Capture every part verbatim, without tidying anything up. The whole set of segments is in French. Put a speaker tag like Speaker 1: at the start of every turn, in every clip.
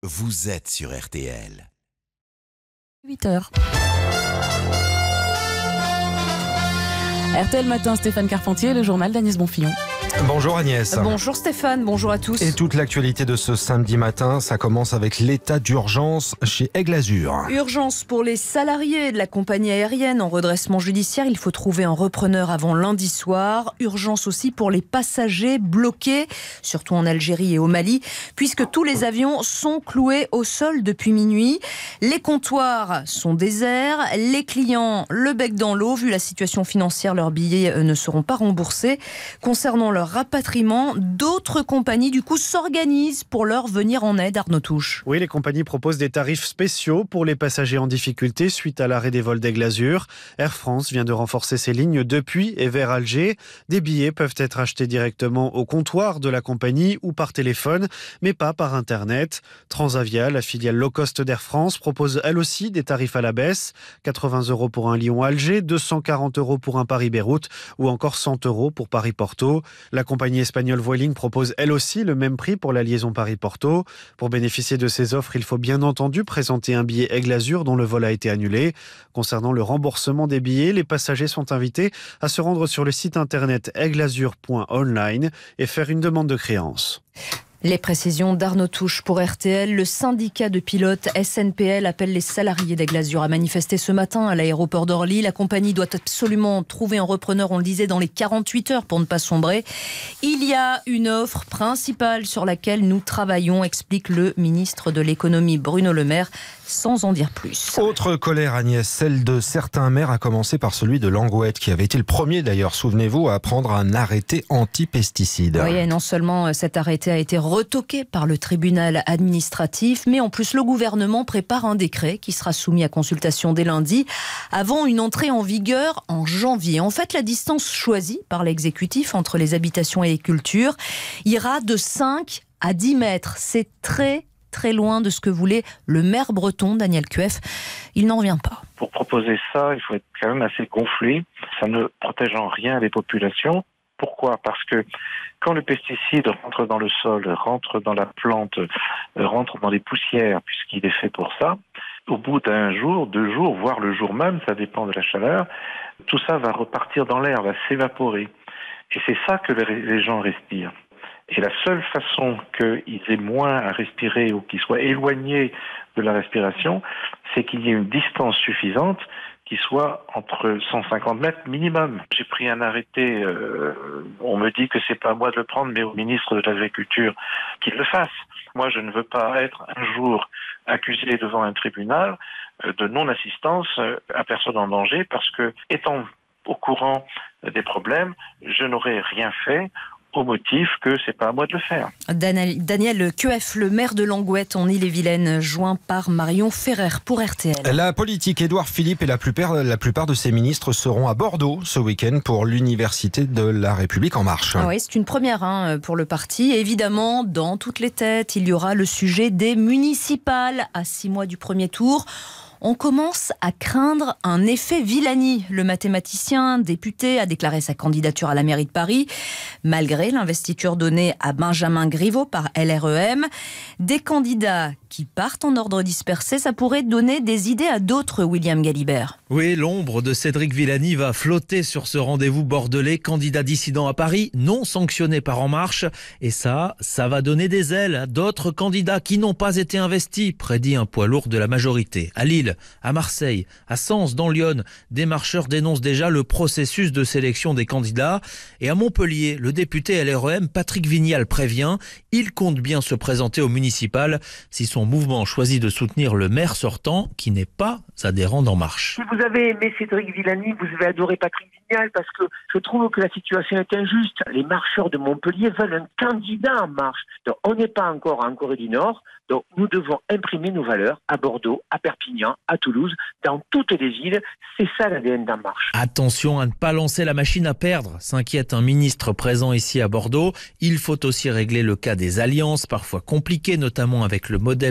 Speaker 1: vous êtes sur R T L.
Speaker 2: huit heures. R T L Matin, Stéphane Carpentier, le journal d'Agnès Bonfillon.
Speaker 3: Bonjour Agnès.
Speaker 4: Bonjour Stéphane, bonjour à tous.
Speaker 3: Et toute l'actualité de ce samedi matin, ça commence avec l'état d'urgence chez Aigle Azur.
Speaker 4: Urgence pour les salariés de la compagnie aérienne en redressement judiciaire. Il faut trouver un repreneur avant lundi soir. Urgence aussi pour les passagers bloqués, surtout en Algérie et au Mali, puisque tous les avions sont cloués au sol depuis minuit. Les comptoirs sont déserts, les clients le bec dans l'eau. Vu la situation financière, leurs billets ne seront pas remboursés. Concernant leur rapatriement, d'autres compagnies du coup s'organisent pour leur venir en aide. Arnaud Touche.
Speaker 5: Oui, les compagnies proposent des tarifs spéciaux pour les passagers en difficulté suite à l'arrêt des vols d'Aigle Azur. Air France vient de renforcer ses lignes depuis et vers Alger. Des billets peuvent être achetés directement au comptoir de la compagnie ou par téléphone, mais pas par Internet. Transavia, la filiale low cost d'Air France, propose elle aussi des tarifs à la baisse. quatre-vingts euros pour un Lyon-Alger, deux cent quarante euros pour un Paris-Beyrouth ou encore cent euros pour Paris-Porto. La compagnie espagnole Vueling propose elle aussi le même prix pour la liaison Paris-Porto. Pour bénéficier de ces offres, il faut bien entendu présenter un billet Aigle Azur dont le vol a été annulé. Concernant le remboursement des billets, les passagers sont invités à se rendre sur le site internet aigleazur point online et faire une demande de créance.
Speaker 4: Les précisions d'Arnaud Touche pour R T L. Le syndicat de pilotes S N P L appelle les salariés d'Aigle Azur à manifester ce matin à l'aéroport d'Orly. La compagnie doit absolument trouver un repreneur, on le disait, dans les quarante-huit heures pour ne pas sombrer. Il y a une offre principale sur laquelle nous travaillons, explique le ministre de l'économie Bruno Le Maire, sans en dire plus.
Speaker 3: Autre colère Agnès, celle de certains maires, à commencer par celui de Langouette, qui avait été le premier d'ailleurs, souvenez-vous, à prendre un arrêté anti-pesticides.
Speaker 4: Oui, et non seulement cet arrêté a été retoqué par le tribunal administratif, mais en plus le gouvernement prépare un décret qui sera soumis à consultation dès lundi, avant une entrée en vigueur en janvier. En fait, la distance choisie par l'exécutif entre les habitations et les cultures ira de cinq à dix mètres. C'est très très loin de ce que voulait le maire breton, Daniel Cueff. Il n'en revient pas.
Speaker 6: Pour proposer ça, il faut être quand même assez gonflé. Ça ne protège en rien les populations. Pourquoi ? Parce que quand le pesticide rentre dans le sol, rentre dans la plante, rentre dans les poussières, puisqu'il est fait pour ça, au bout d'un jour, deux jours, voire le jour même, ça dépend de la chaleur, tout ça va repartir dans l'air, va s'évaporer. Et c'est ça que les gens respirent. Et la seule façon qu'ils aient moins à respirer ou qu'ils soient éloignés de la respiration, c'est qu'il y ait une distance suffisante qui soit entre cent cinquante mètres minimum. J'ai pris un arrêté, euh, on me dit que c'est pas à moi de le prendre, mais au ministre de l'Agriculture qu'il le fasse. Moi, je ne veux pas être un jour accusé devant un tribunal de non-assistance à personne en danger, parce que, étant au courant des problèmes, je n'aurais rien fait au motif que c'est pas à moi de le faire.
Speaker 4: Daniel Cueff, le maire de Langouette en Ille-et-Vilaine, joint par Marion Ferrer pour R T L.
Speaker 3: La politique, Édouard Philippe et la plupart, la plupart de ses ministres seront à Bordeaux ce week-end pour l'Université de la République En Marche.
Speaker 4: Ah oui, c'est une première hein, pour le parti. Évidemment, dans toutes les têtes, il y aura le sujet des municipales à six mois du premier tour. On commence à craindre un effet Villani. Le mathématicien député a déclaré sa candidature à la mairie de Paris, malgré l'investiture donnée à Benjamin Griveaux par L R E M. Des candidats qui partent en ordre dispersé, ça pourrait donner des idées à d'autres, William Galibert.
Speaker 7: Oui, l'ombre de Cédric Villani va flotter sur ce rendez-vous bordelais, candidat dissident à Paris, non sanctionné par En Marche. Et ça, ça va donner des ailes à d'autres candidats qui n'ont pas été investis, prédit un poids lourd de la majorité. À Lille, à Marseille, à Sens, dans l'Yonne, des marcheurs dénoncent déjà le processus de sélection des candidats. Et à Montpellier, le député L R E M, Patrick Vignal, prévient, il compte bien se présenter au municipal si son mouvement choisit de soutenir le maire sortant qui n'est pas adhérent d'En Marche.
Speaker 8: Si vous avez aimé Cédric Villani, vous avez adoré Patrick Vignal, parce que je trouve que la situation est injuste. Les marcheurs de Montpellier veulent un candidat En Marche. Donc on n'est pas encore en Corée du Nord, donc nous devons imprimer nos valeurs à Bordeaux, à Perpignan, à Toulouse, dans toutes les villes. C'est ça l'A D N d'En Marche.
Speaker 7: Attention à ne pas lancer la machine à perdre, s'inquiète un ministre présent ici à Bordeaux. Il faut aussi régler le cas des alliances, parfois compliquées, notamment avec le Modem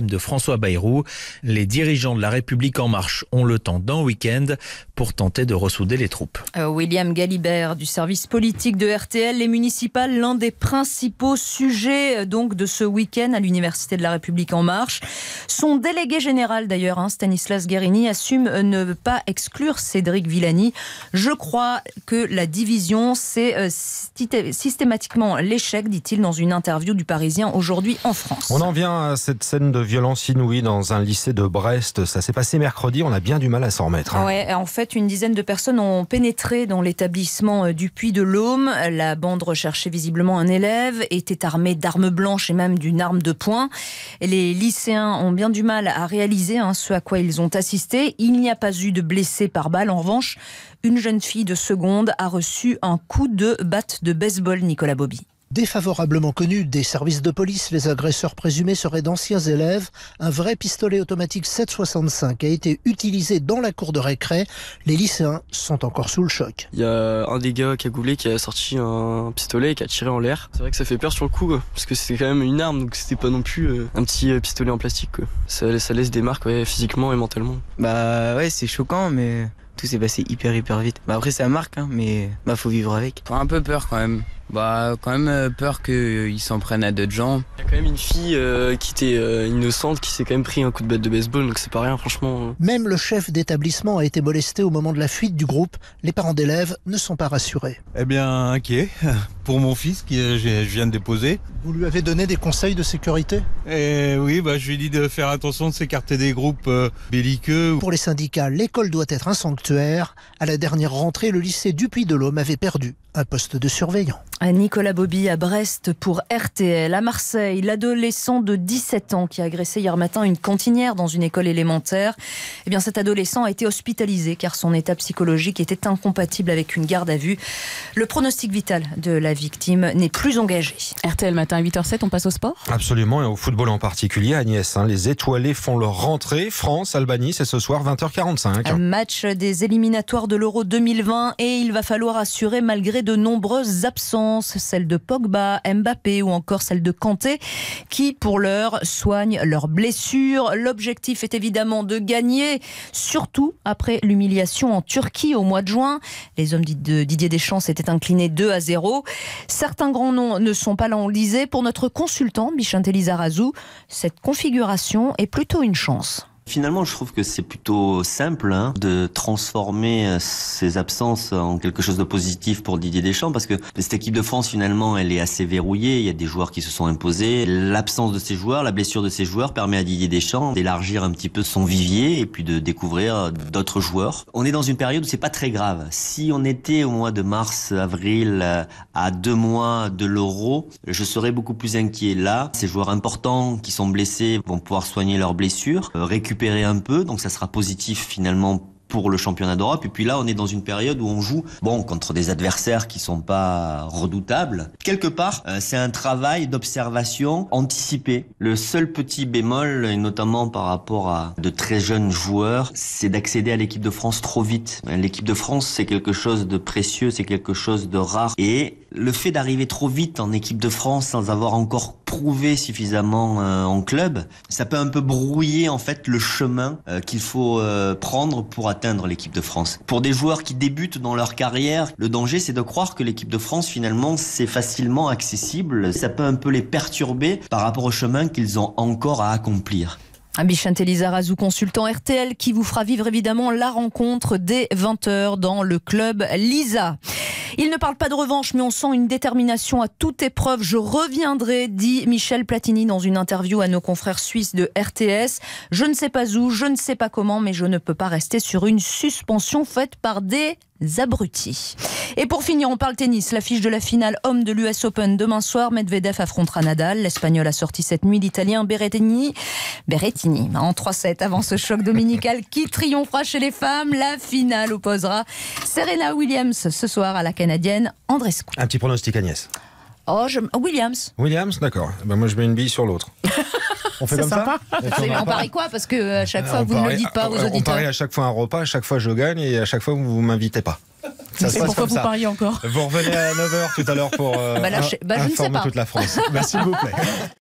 Speaker 7: baptême de François Bayrou. Les dirigeants de La République En Marche ont le temps d'un week-end pour tenter de ressouder les troupes.
Speaker 4: Euh, William Galibert du service politique de R T L, les municipales, l'un des principaux sujets donc de ce week-end à l'Université de La République En Marche. Son délégué général d'ailleurs, hein, Stanislas Guerini, assume ne pas exclure Cédric Villani. Je crois que la division, c'est euh, systématiquement l'échec, dit-il dans une interview du Parisien aujourd'hui en France.
Speaker 3: On en vient à cette scène de violence inouïe dans un lycée de Brest. Ça s'est passé mercredi, on a bien du mal à s'en remettre. Hein.
Speaker 4: Ouais, en fait, une dizaine de personnes ont pénétré dans l'établissement du Puy de Laume. La bande recherchait visiblement un élève, était armée d'armes blanches et même d'une arme de poing. Les lycéens ont bien du mal à réaliser hein, ce à quoi ils ont assisté. Il n'y a pas eu de blessés par balle. En revanche, une jeune fille de seconde a reçu un coup de batte de baseball, Nicolas Bobby.
Speaker 9: Défavorablement connus des services de police, les agresseurs présumés seraient d'anciens élèves. Un vrai pistolet automatique sept soixante-cinq a été utilisé dans la cour de récré. Les lycéens sont encore sous le choc.
Speaker 10: Il y a un des gars cagoulés qui a sorti un pistolet et qui a tiré en l'air. C'est vrai que ça fait peur sur le coup, quoi, parce que c'était quand même une arme, donc c'était pas non plus un petit pistolet en plastique, quoi. Ça, ça laisse des marques ouais, physiquement et mentalement.
Speaker 11: Bah ouais, c'est choquant, mais tout s'est passé hyper hyper vite. Bah après ça marque, hein, mais bah faut vivre avec.
Speaker 12: Un peu peur quand même. Bah quand même peur qu'ils s'en prennent à d'autres gens.
Speaker 10: Il y a quand même une fille euh, qui était euh, innocente qui s'est quand même pris un coup de batte de baseball, donc c'est pas rien franchement.
Speaker 9: Même le chef d'établissement a été molesté au moment de la fuite du groupe. Les parents d'élèves ne sont pas rassurés.
Speaker 13: Eh bien inquiet pour mon fils qui je viens de déposer.
Speaker 9: Vous lui avez donné des conseils de sécurité ?
Speaker 13: Eh oui, bah, je lui ai dit de faire attention de s'écarter des groupes euh, belliqueux.
Speaker 9: Pour les syndicats, l'école doit être un sanctuaire. À la dernière rentrée, le lycée du Puy de Laume avait perdu un poste de surveillant.
Speaker 4: Nicolas Bobby à Brest pour R T L. À Marseille, l'adolescent de dix-sept ans qui a agressé hier matin une cantinière dans une école élémentaire. Eh bien, cet adolescent a été hospitalisé car son état psychologique était incompatible avec une garde à vue. Le pronostic vital de la victime n'est plus engagé.
Speaker 2: R T L matin à huit heures zéro sept, on passe au sport ?
Speaker 3: Absolument, et au football en particulier, Agnès. Hein, les étoilés font leur rentrée. France-Albanie, c'est ce soir vingt heures quarante-cinq.
Speaker 4: Un match des éliminatoires de l'Euro deux mille vingt et il va falloir assurer malgré de nombreuses absences, celles de Pogba, Mbappé ou encore celles de Kanté, qui pour l'heure soignent leurs blessures. L'objectif est évidemment de gagner, surtout après l'humiliation en Turquie au mois de juin. Les hommes de Didier Deschamps s'étaient inclinés deux à zéro. Certains grands noms ne sont pas là, on le disait. Pour notre consultant, Bichintel Lizarazu, cette configuration est plutôt une chance.
Speaker 14: Finalement, je trouve que c'est plutôt simple hein, de transformer ces absences en quelque chose de positif pour Didier Deschamps, parce que cette équipe de France, finalement, elle est assez verrouillée. Il y a des joueurs qui se sont imposés. L'absence de ces joueurs, la blessure de ces joueurs permet à Didier Deschamps d'élargir un petit peu son vivier et puis de découvrir d'autres joueurs. On est dans une période où c'est pas très grave. Si on était au mois de mars, avril, à deux mois de l'Euro, je serais beaucoup plus inquiet. Là, ces joueurs importants qui sont blessés vont pouvoir soigner leurs blessures, récupérer récupérer un peu, donc ça sera positif finalement pour le championnat d'Europe. Et puis là, on est dans une période où on joue bon contre des adversaires qui sont pas redoutables. Quelque part, euh, c'est un travail d'observation anticipé. Le seul petit bémol, et notamment par rapport à de très jeunes joueurs, c'est d'accéder à l'équipe de France trop vite. L'équipe de France, c'est quelque chose de précieux, c'est quelque chose de rare. Et le fait d'arriver trop vite en équipe de France sans avoir encore prouvé suffisamment euh, en club, ça peut un peu brouiller en fait le chemin euh, qu'il faut euh, prendre pour atteindre l'équipe de France. Pour des joueurs qui débutent dans leur carrière, le danger c'est de croire que l'équipe de France finalement c'est facilement accessible. Ça peut un peu les perturber par rapport au chemin qu'ils ont encore à accomplir.
Speaker 4: Bichintel Lizarazu, consultant R T L, qui vous fera vivre évidemment la rencontre dès vingt heures dans le club Lisa. Il ne parle pas de revanche, mais on sent une détermination à toute épreuve. Je reviendrai, dit Michel Platini dans une interview à nos confrères suisses de R T S. Je ne sais pas où, je ne sais pas comment, mais je ne peux pas rester sur une suspension faite par des abrutis. Et pour finir, on parle tennis. L'affiche de la finale homme de l'U S Open demain soir. Medvedev affrontera Nadal. L'Espagnol a sorti cette nuit l'Italien Berrettini. Berrettini en trois sept avant ce choc dominical qui triomphera chez les femmes. La finale opposera Serena Williams ce soir à la Canadienne Andreescu.
Speaker 3: Un petit pronostic, Agnès.
Speaker 4: Oh, je... Williams.
Speaker 3: Williams, d'accord. Ben moi, je mets une bille sur l'autre. On fait
Speaker 4: c'est
Speaker 3: comme
Speaker 4: sympa.
Speaker 3: ça
Speaker 4: Mais on parie quoi? Parce que à chaque fois,
Speaker 3: on
Speaker 4: vous
Speaker 3: parie,
Speaker 4: ne le dites pas aux auditeurs.
Speaker 3: On parie à chaque fois un repas, à chaque fois je gagne et à chaque fois vous ne m'invitez pas.
Speaker 2: Ça se passe pourquoi comme vous ça. Pariez encore?
Speaker 3: Vous revenez à neuf heures tout à l'heure pour euh, bah là, je, bah, je informer toute la France. Bah, s'il vous plaît.